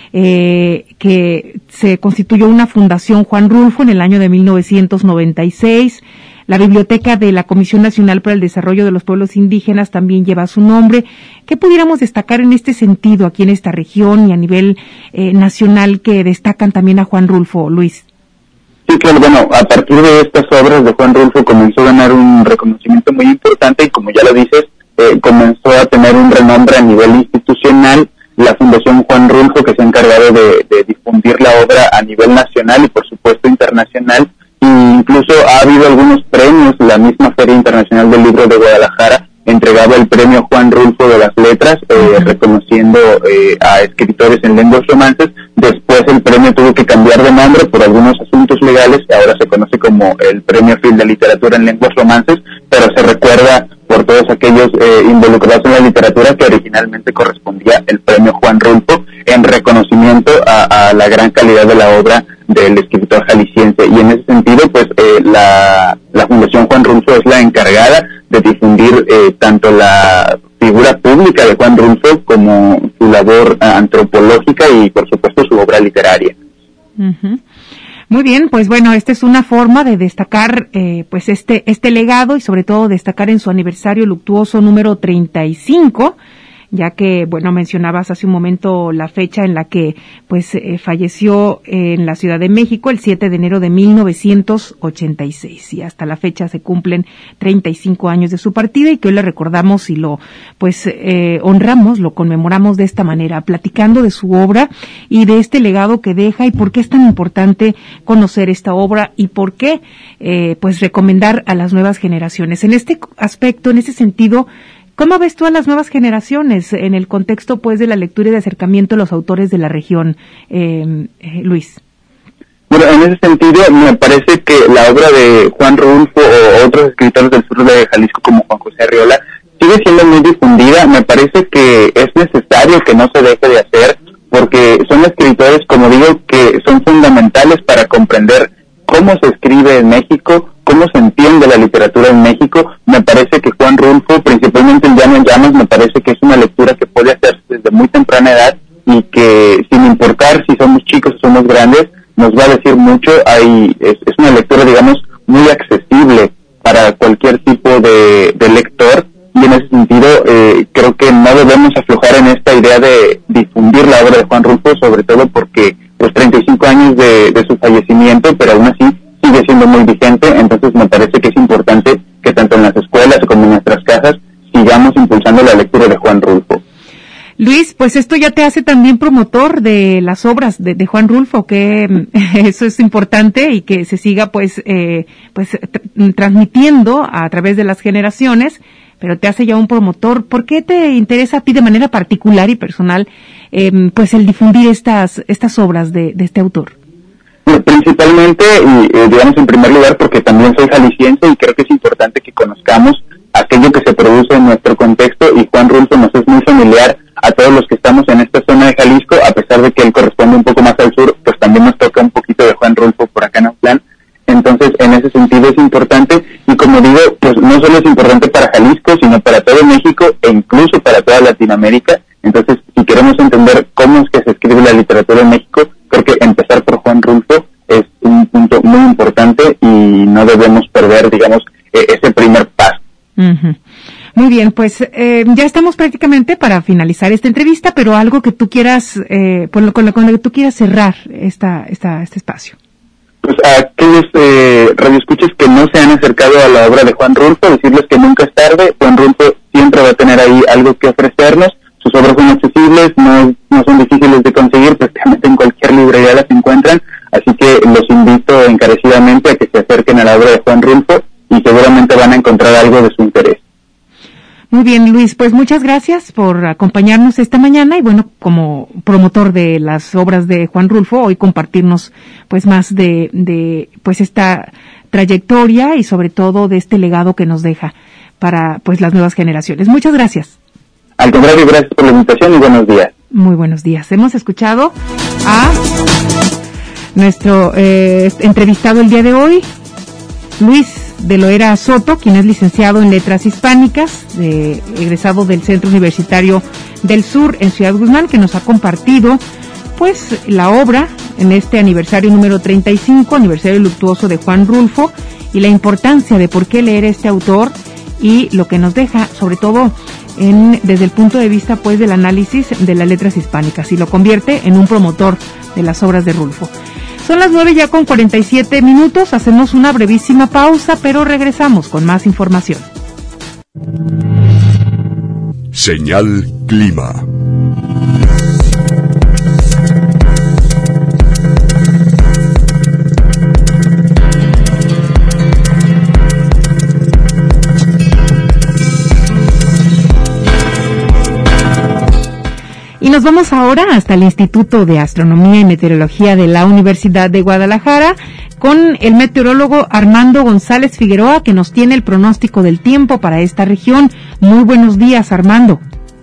eh, que se constituyó una fundación Juan Rulfo en el año de mil novecientos noventa y seis. La Biblioteca de la Comisión Nacional para el Desarrollo de los Pueblos Indígenas también lleva su nombre. ¿Qué pudiéramos destacar en este sentido aquí en esta región y a nivel eh, nacional que destacan también a Juan Rulfo, Luis? Sí, claro, bueno, a partir de estas obras de Juan Rulfo comenzó a ganar un reconocimiento muy importante, y como ya lo dices, eh, comenzó a tener un renombre a nivel institucional. La Fundación Juan Rulfo, que se ha encargado de, de difundir la obra a nivel nacional y por supuesto internacional. Incluso ha habido algunos premios. La misma Feria Internacional del Libro de Guadalajara entregaba el premio Juan Rulfo de las Letras, eh, reconociendo eh, a escritores en lenguas romances. Después el premio tuvo que cambiar de nombre por algunos asuntos legales, ahora se conoce como el Premio Fil de Literatura en Lenguas Romances, pero se recuerda por todos aquellos eh, involucrados en la literatura que originalmente correspondía el premio Juan Rulfo, en reconocimiento a, a la gran calidad de la obra del escritor jalisciense. Y en ese sentido, pues eh, la, la Fundación Juan Rulfo es la encargada de difundir eh, tanto la figura pública de Juan Rulfo como su labor uh, antropológica y por supuesto su obra literaria. Uh-huh. Muy bien, pues bueno, esta es una forma de destacar eh, pues este este legado, y sobre todo destacar en su aniversario luctuoso número treinta y cinco, ya que, bueno, mencionabas hace un momento la fecha en la que pues eh, falleció en la Ciudad de México el siete de enero de mil novecientos ochenta y seis, y hasta la fecha se cumplen treinta y cinco años de su partida, y que hoy le recordamos y lo pues eh, honramos, lo conmemoramos de esta manera, platicando de su obra y de este legado que deja, y por qué es tan importante conocer esta obra y por qué eh, pues recomendar a las nuevas generaciones. En este aspecto, en ese sentido, ¿cómo ves tú a las nuevas generaciones en el contexto, pues, de la lectura y de acercamiento a los autores de la región, eh, eh, Luis? Bueno, en ese sentido, me parece que la obra de Juan Rulfo o otros escritores del sur de Jalisco como Juan José Arriola sigue siendo muy difundida. Me parece que es necesario que no se deje de hacer, porque son escritores, como digo, que son fundamentales para comprender cómo se escribe en México, cómo se entiende la literatura en México. Me parece que Juan Rulfo, principalmente El Llano en Llamas, me parece que es una lectura que puede hacerse desde muy temprana edad, y que sin importar si somos chicos o somos grandes, nos va a decir mucho. Hay, es, es una lectura, digamos, muy accesible para cualquier tipo de, de lector, y en ese sentido eh, creo que no debemos aflojar en esta idea de difundir la obra de Juan Rulfo, sobre todo porque pues treinta y cinco años de, de su fallecimiento, pero aún así sigue siendo muy vigente. Entonces me parece que es importante que tanto en las escuelas como en nuestras casas sigamos impulsando la lectura de Juan Rulfo. Luis, Pues esto ya te hace también promotor de las obras de, de Juan Rulfo, que eso es importante y que se siga pues eh, pues tr- transmitiendo a través de las generaciones, pero te hace ya un promotor. ¿Por qué te interesa a ti de manera particular y personal eh, pues el difundir estas estas obras de, de este autor? Pues principalmente, y eh, digamos en primer lugar, porque también soy jalisciense y creo que es importante que conozcamos aquello que se produce en nuestro contexto, y Juan Rulfo nos es muy familiar a todos los que estamos en esta zona de Jalisco, a pesar de que él corresponde un poco más al sur, pues también nos toca un poquito de Juan Rulfo por acá en Autlán. Entonces, en ese sentido es importante, y como digo, pues no solo es importante para Jalisco, sino para todo México e incluso para toda Latinoamérica. Entonces, si queremos entender cómo es que se escribe la literatura en México, creo que empezar por Juan Rulfo es un punto muy importante y no debemos perder, digamos, eh, ese primer paso. Uh-huh. Muy bien, pues eh, ya estamos prácticamente para finalizar esta entrevista, pero algo que tú quieras, eh, con, lo, con, lo, con lo que tú quieras cerrar esta, esta, este espacio. Pues a aquellos eh, radioescuchas que no se han acercado a la obra de Juan Rulfo, decirles que nunca es tarde. Juan Rulfo siempre va a tener ahí algo que ofrecernos. Sus obras son accesibles, no, no son difíciles de conseguir, prácticamente en cualquier librería las encuentran, así que los invito encarecidamente a que se acerquen a la obra de Juan Rulfo y seguramente van a encontrar algo de su interés. Muy bien, Luis, pues muchas gracias por acompañarnos esta mañana y bueno, como promotor de las obras de Juan Rulfo, hoy compartirnos pues más de, de pues esta trayectoria y sobre todo de este legado que nos deja para pues las nuevas generaciones. Muchas gracias. Al contrario, gracias por la invitación y buenos días. Muy buenos días. Hemos escuchado a nuestro eh, entrevistado el día de hoy, Luis de Loera Soto, quien es licenciado en Letras Hispánicas, de, egresado del Centro Universitario del Sur en Ciudad Guzmán, que nos ha compartido pues la obra en este aniversario número treinta y cinco, aniversario luctuoso de Juan Rulfo, y la importancia de por qué leer este autor y lo que nos deja, sobre todo en, desde el punto de vista pues del análisis de las letras hispánicas, y lo convierte en un promotor de las obras de Rulfo. Son las nueve ya con cuarenta y siete minutos, hacemos una brevísima pausa, pero regresamos con más información. Señal Clima. Y nos vamos ahora hasta el Instituto de Astronomía y Meteorología de la Universidad de Guadalajara con el meteorólogo Armando González Figueroa, que nos tiene el pronóstico del tiempo para esta región. Muy buenos días, Armando.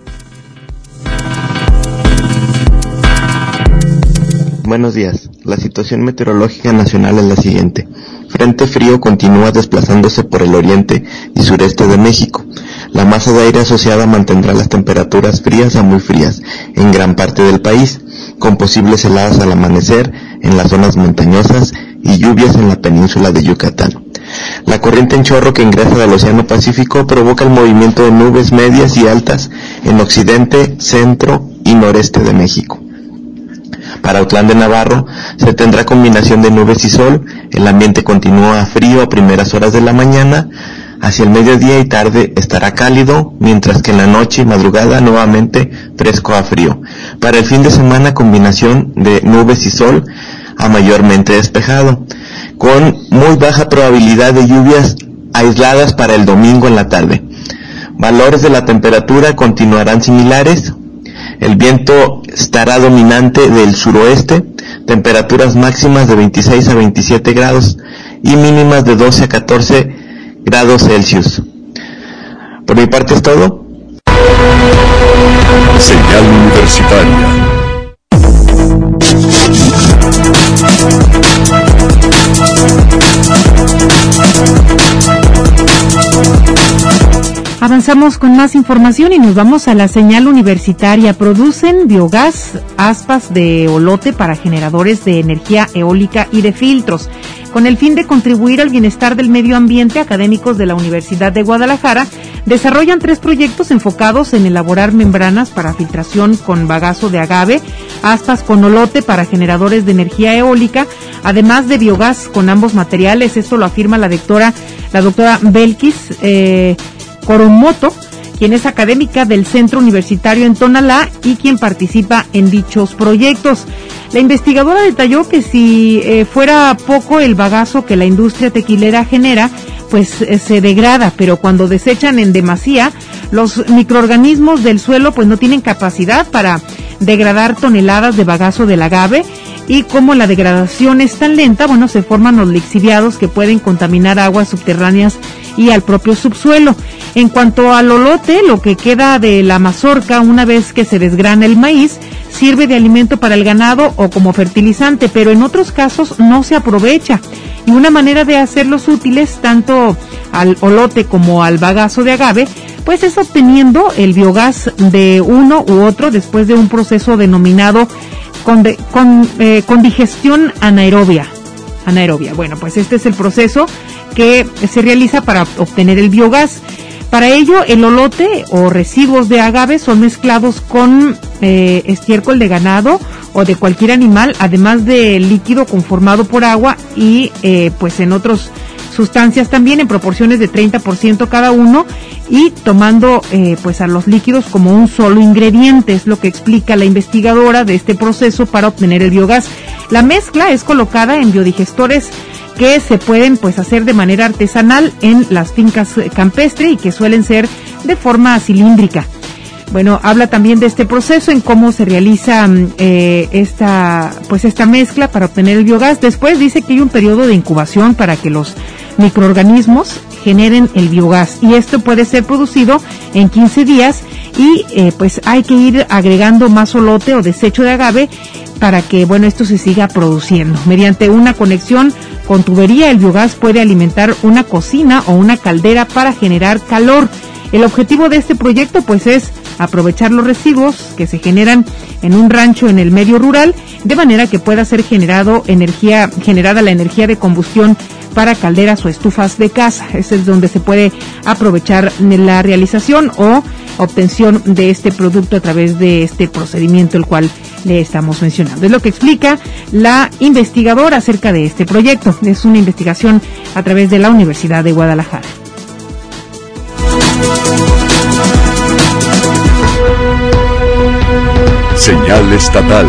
Buenos días. La situación meteorológica nacional es la siguiente. Frente frío continúa desplazándose por el oriente y sureste de México. La masa de aire asociada mantendrá las temperaturas frías a muy frías en gran parte del país, con posibles heladas al amanecer en las zonas montañosas y lluvias en la península de Yucatán. La corriente en chorro que ingresa del Océano Pacífico provoca el movimiento de nubes medias y altas en occidente, centro y noreste de México. Para Autlán de Navarro se tendrá combinación de nubes y sol. El ambiente continúa frío a primeras horas de la mañana. Hacia el mediodía y tarde estará cálido, mientras que en la noche y madrugada nuevamente fresco a frío. Para el fin de semana, combinación de nubes y sol a mayormente despejado, con muy baja probabilidad de lluvias aisladas para el domingo en la tarde. Valores de la temperatura continuarán similares. El viento estará dominante del suroeste, temperaturas máximas de veintiséis a veintisiete grados y mínimas de doce a catorce grados Celsius. Por mi parte es todo. Señal Universitaria. Avanzamos con más información y nos vamos a la señal universitaria. Producen biogás, aspas de olote para generadores de energía eólica y de filtros. Con el fin de contribuir al bienestar del medio ambiente, académicos de la Universidad de Guadalajara desarrollan tres proyectos enfocados en elaborar membranas para filtración con bagazo de agave, aspas con olote para generadores de energía eólica, además de biogás con ambos materiales. Esto lo afirma la doctora, la doctora Belkis eh, Coromoto, quien es académica del Centro Universitario en Tonalá y quien participa en dichos proyectos. La investigadora detalló que si eh, fuera poco el bagazo que la industria tequilera genera, pues eh, se degrada, pero cuando desechan en demasía, los microorganismos del suelo pues no tienen capacidad para degradar toneladas de bagazo del agave, y como la degradación es tan lenta, bueno, se forman los lixiviados que pueden contaminar aguas subterráneas y al propio subsuelo. En cuanto al olote, lo que queda de la mazorca una vez que se desgrana el maíz, sirve de alimento para el ganado o como fertilizante, pero en otros casos no se aprovecha. Y una manera de hacerlos útiles tanto al olote como al bagazo de agave, pues es obteniendo el biogás de uno u otro después de un proceso denominado con, de, con, eh, con digestión anaerobia. anaerobia. Bueno, pues este es el proceso que se realiza para obtener el biogás. Para ello, el olote o residuos de agave son mezclados con eh, estiércol de ganado o de cualquier animal, además de líquido conformado por agua y eh, pues en otras sustancias también en proporciones de treinta por ciento cada uno, y tomando eh, pues a los líquidos como un solo ingrediente, es lo que explica la investigadora de este proceso para obtener el biogás. La mezcla es colocada en biodigestores que se pueden pues hacer de manera artesanal en las fincas campestres y que suelen ser de forma cilíndrica. Bueno, habla también de este proceso, en cómo se realiza eh, esta pues esta mezcla para obtener el biogás. Después dice que hay un periodo de incubación para que los microorganismos generen el biogás, y esto puede ser producido en quince días, y eh, pues hay que ir agregando más olote o desecho de agave para que, bueno, esto se siga produciendo. Mediante una conexión con tubería, el biogás puede alimentar una cocina o una caldera para generar calor. El objetivo de este proyecto pues es aprovechar los residuos que se generan en un rancho en el medio rural, de manera que pueda ser generado energía, generada la energía de combustión para calderas o estufas de casa. Ese es donde se puede aprovechar la realización o obtención de este producto a través de este procedimiento, el cual le estamos mencionando. Es lo que explica la investigadora acerca de este proyecto. Es una investigación a través de la Universidad de Guadalajara. Señal estatal.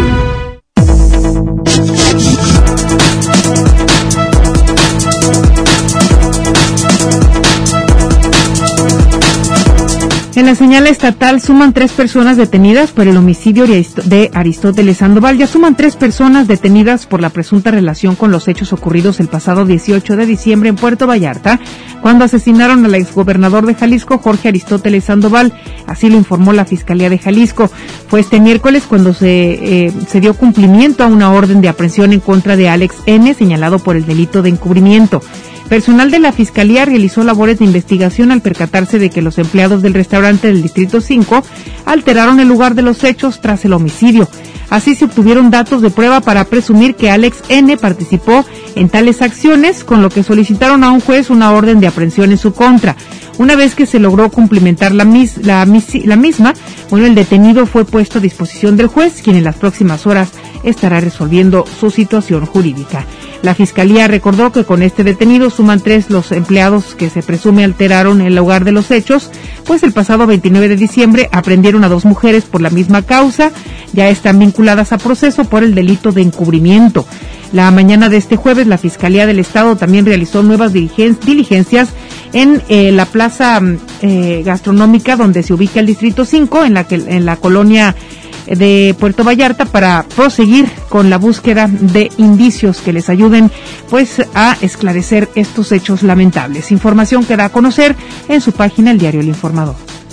En la señal estatal suman tres personas detenidas por el homicidio de Aristóteles Sandoval. Ya suman tres personas detenidas por la presunta relación con los hechos ocurridos el pasado dieciocho de diciembre en Puerto Vallarta, cuando asesinaron al exgobernador de Jalisco, Jorge Aristóteles Sandoval. Así lo informó la Fiscalía de Jalisco. Fue este miércoles cuando se, eh, se dio cumplimiento a una orden de aprehensión en contra de Alex N., señalado por el delito de encubrimiento. Personal de la Fiscalía realizó labores de investigación al percatarse de que los empleados del restaurante del Distrito cinco alteraron el lugar de los hechos tras el homicidio. Así se obtuvieron datos de prueba para presumir que Alex N. participó en tales acciones, con lo que solicitaron a un juez una orden de aprehensión en su contra. Una vez que se logró cumplimentar la, mis, la, mis, la misma, bueno, el detenido fue puesto a disposición del juez, quien en las próximas horas estará resolviendo su situación jurídica. La Fiscalía recordó que con este detenido suman tres los empleados que se presume alteraron el lugar de los hechos, pues el pasado veintinueve de diciembre aprendieron a dos mujeres por la misma causa. Ya están vinculadas a proceso por el delito de encubrimiento. La mañana de este jueves, la Fiscalía del Estado también realizó nuevas diligencias en eh, la plaza eh, gastronómica donde se ubica el Distrito cinco, en la, que, en la colonia de Puerto Vallarta, para proseguir con la búsqueda de indicios que les ayuden pues a esclarecer estos hechos lamentables. Información que da a conocer en su página el diario El Informador.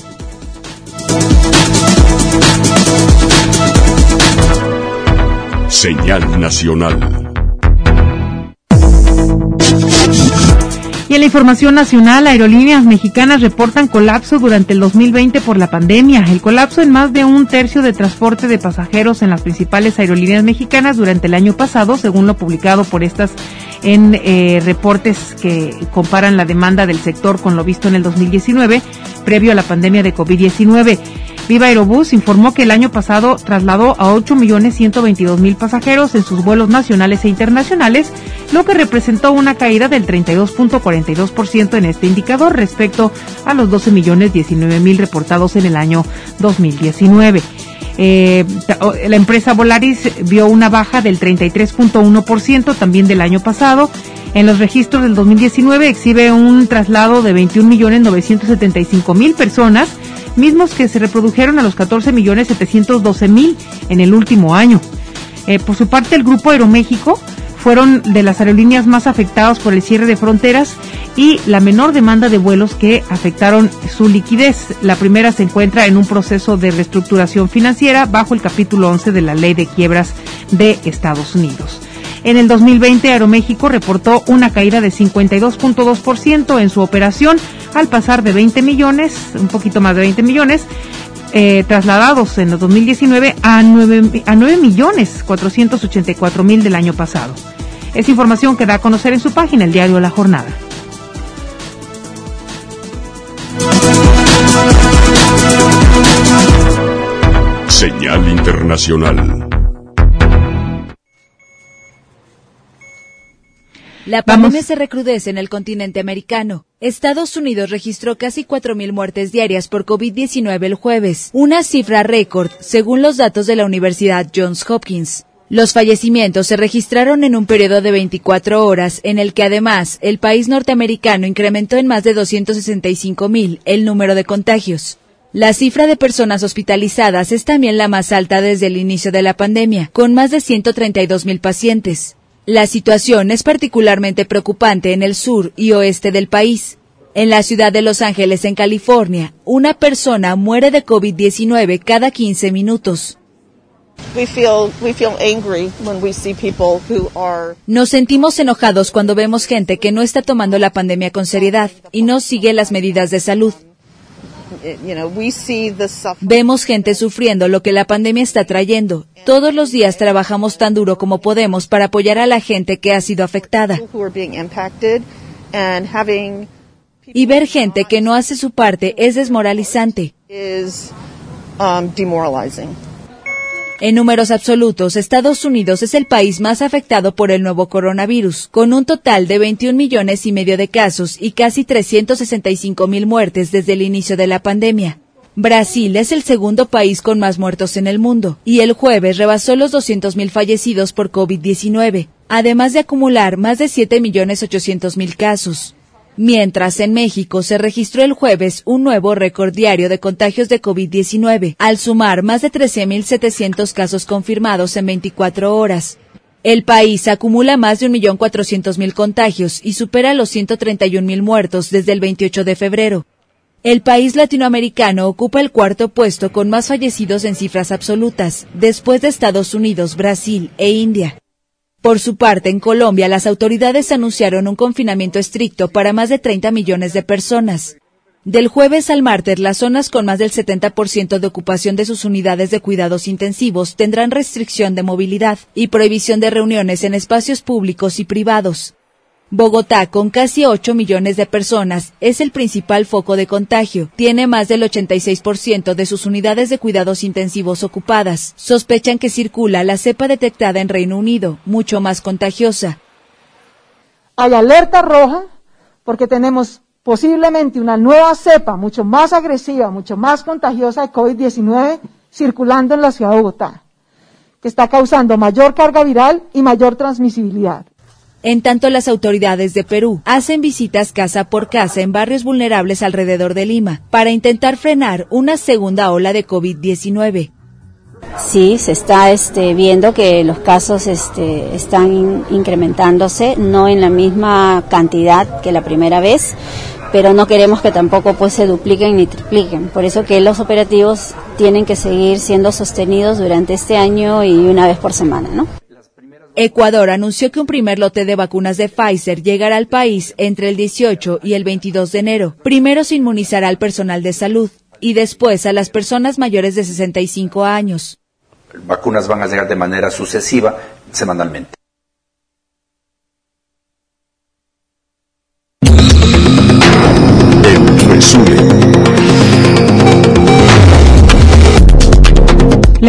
Señal nacional. Y en la información nacional, aerolíneas mexicanas reportan colapso durante el dos mil veinte por la pandemia. El colapso en más de un tercio de transporte de pasajeros en las principales aerolíneas mexicanas durante el año pasado, según lo publicado por estas en eh, reportes que comparan la demanda del sector con lo visto en el dos mil diecinueve, previo a la pandemia de COVID diecinueve. Viva Aerobús informó que el año pasado trasladó a ocho millones ciento veintidós mil pasajeros en sus vuelos nacionales e internacionales, lo que representó una caída del treinta y dos punto cuarenta y dos por ciento en este indicador respecto a los doce millones diecinueve mil reportados en el año dos mil diecinueve. Eh, la empresa Volaris vio una baja del treinta y tres punto uno por ciento también del año pasado. En los registros del dos mil diecinueve exhibe un traslado de veintiún millones novecientos setenta y cinco mil personas, mismos que se reprodujeron a los catorce millones setecientos doce mil en el último año. Eh, por su parte, el Grupo Aeroméxico fueron de las aerolíneas más afectadas por el cierre de fronteras y la menor demanda de vuelos que afectaron su liquidez. La primera se encuentra en un proceso de reestructuración financiera bajo el capítulo once de la Ley de Quiebras de Estados Unidos. En el dos mil veinte, Aeroméxico reportó una caída de cincuenta y dos punto dos por ciento en su operación, al pasar de veinte millones, un poquito más de veinte millones, eh, trasladados en el dos mil diecinueve a nueve, a nueve millones cuatrocientos ochenta y cuatro mil del año pasado. Es información que da a conocer en su página el diario La Jornada. Señal Internacional. La pandemia se recrudece en el continente americano. Estados Unidos registró casi cuatro mil muertes diarias por COVID diecinueve el jueves, una cifra récord según los datos de la Universidad Johns Hopkins. Los fallecimientos se registraron en un periodo de veinticuatro horas, en el que además el país norteamericano incrementó en más de doscientos sesenta y cinco mil el número de contagios. La cifra de personas hospitalizadas es también la más alta desde el inicio de la pandemia, con más de ciento treinta y dos mil pacientes. La situación es particularmente preocupante en el sur y oeste del país. En la ciudad de Los Ángeles, en California, una persona muere de COVID diecinueve cada quince minutos. We feel, we feel angry when we see people who are... Nos sentimos enojados cuando vemos gente que no está tomando la pandemia con seriedad y no sigue las medidas de salud. You know, we see the suffering. Vemos gente sufriendo lo que la pandemia está trayendo. Todos los días trabajamos tan duro como podemos para apoyar a la gente que ha sido afectada. Y ver gente que no hace su parte es desmoralizante. Is, um, demoralizing. En números absolutos, Estados Unidos es el país más afectado por el nuevo coronavirus, con un total de veintiún millones y medio de casos y casi trescientos sesenta y cinco mil muertes desde el inicio de la pandemia. Brasil es el segundo país con más muertos en el mundo, y el jueves rebasó los doscientos mil fallecidos por COVID diecinueve, además de acumular más de siete millones ochocientos mil casos. Mientras en México se registró el jueves un nuevo récord diario de contagios de COVID diecinueve, al sumar más de trece mil setecientos casos confirmados en veinticuatro horas. El país acumula más de un millón cuatrocientos mil contagios y supera los ciento treinta y un mil muertos desde el veintiocho de febrero. El país latinoamericano ocupa el cuarto puesto con más fallecidos en cifras absolutas, después de Estados Unidos, Brasil e India. Por su parte, en Colombia, las autoridades anunciaron un confinamiento estricto para más de treinta millones de personas. Del jueves al martes, las zonas con más del setenta por ciento de ocupación de sus unidades de cuidados intensivos tendrán restricción de movilidad y prohibición de reuniones en espacios públicos y privados. Bogotá, con casi ocho millones de personas, es el principal foco de contagio. Tiene más del ochenta y seis por ciento de sus unidades de cuidados intensivos ocupadas. Sospechan que circula la cepa detectada en Reino Unido, mucho más contagiosa. Hay alerta roja porque tenemos posiblemente una nueva cepa mucho más agresiva, mucho más contagiosa de COVID diecinueve circulando en la ciudad de Bogotá, que está causando mayor carga viral y mayor transmisibilidad. En tanto, las autoridades de Perú hacen visitas casa por casa en barrios vulnerables alrededor de Lima para intentar frenar una segunda ola de COVID diecinueve. Sí, se está este, viendo que los casos este, están in- incrementándose, no en la misma cantidad que la primera vez, pero no queremos que tampoco pues se dupliquen ni tripliquen. Por eso que los operativos tienen que seguir siendo sostenidos durante este año y una vez por semana, ¿no? Ecuador anunció que un primer lote de vacunas de Pfizer llegará al país entre el dieciocho y el veintidós de enero. Primero se inmunizará al personal de salud y después a las personas mayores de sesenta y cinco años. Vacunas van a llegar de manera sucesiva, semanalmente. En resumen.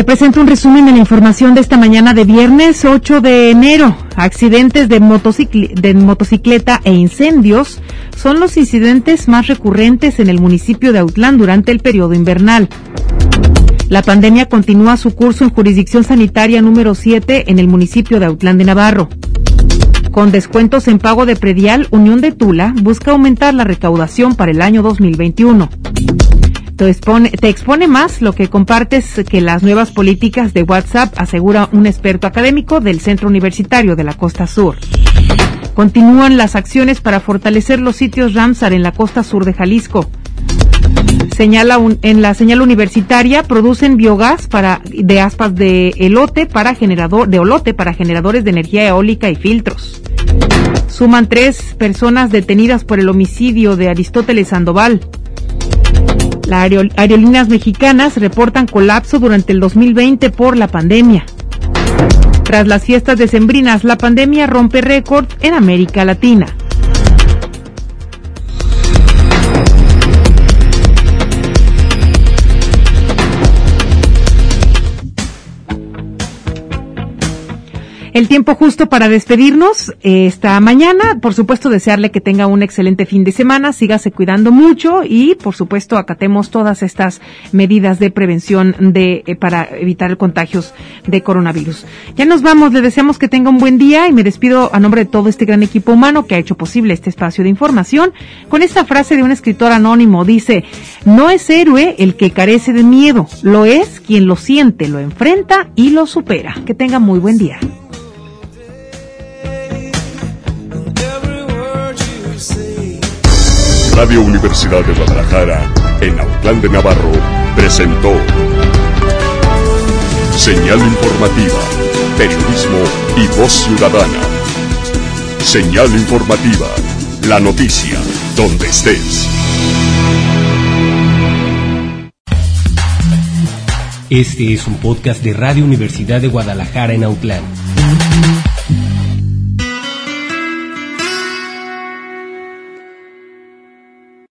presento un resumen de la información de esta mañana de viernes ocho de enero. Accidentes de, motocicl- de motocicleta e incendios son los incidentes más recurrentes en el municipio de Autlán durante el periodo invernal. La pandemia continúa su curso en jurisdicción sanitaria número siete en el municipio de Autlán de Navarro. Con descuentos en pago de predial, Unión de Tula busca aumentar la recaudación para el año dos mil veintiuno. Te expone, te expone más lo que compartes que las nuevas políticas de WhatsApp, asegura un experto académico del Centro Universitario de la Costa Sur. Continúan las acciones para fortalecer los sitios Ramsar en la costa sur de Jalisco. Señala un, en la señal universitaria producen biogás para de aspas de elote para generador de olote para generadores de energía eólica y filtros. Suman tres personas detenidas por el homicidio de Aristóteles Sandoval. Las aerol- aerolíneas mexicanas reportan colapso durante el dos mil veinte por la pandemia. Tras las fiestas decembrinas, la pandemia rompe récord en América Latina. El tiempo justo para despedirnos eh, esta mañana. Por supuesto, desearle que tenga un excelente fin de semana, sígase cuidando mucho y, por supuesto, acatemos todas estas medidas de prevención de eh, para evitar contagios de coronavirus. Ya nos vamos, le deseamos que tenga un buen día y me despido a nombre de todo este gran equipo humano que ha hecho posible este espacio de información con esta frase de un escritor anónimo. Dice, no es héroe el que carece de miedo, lo es quien lo siente, lo enfrenta y lo supera. Que tenga muy buen día. Radio Universidad de Guadalajara, en Autlán de Navarro, presentó Señal Informativa, Periodismo y Voz Ciudadana. Señal Informativa, la noticia, donde estés. Este es un podcast de Radio Universidad de Guadalajara en Autlán.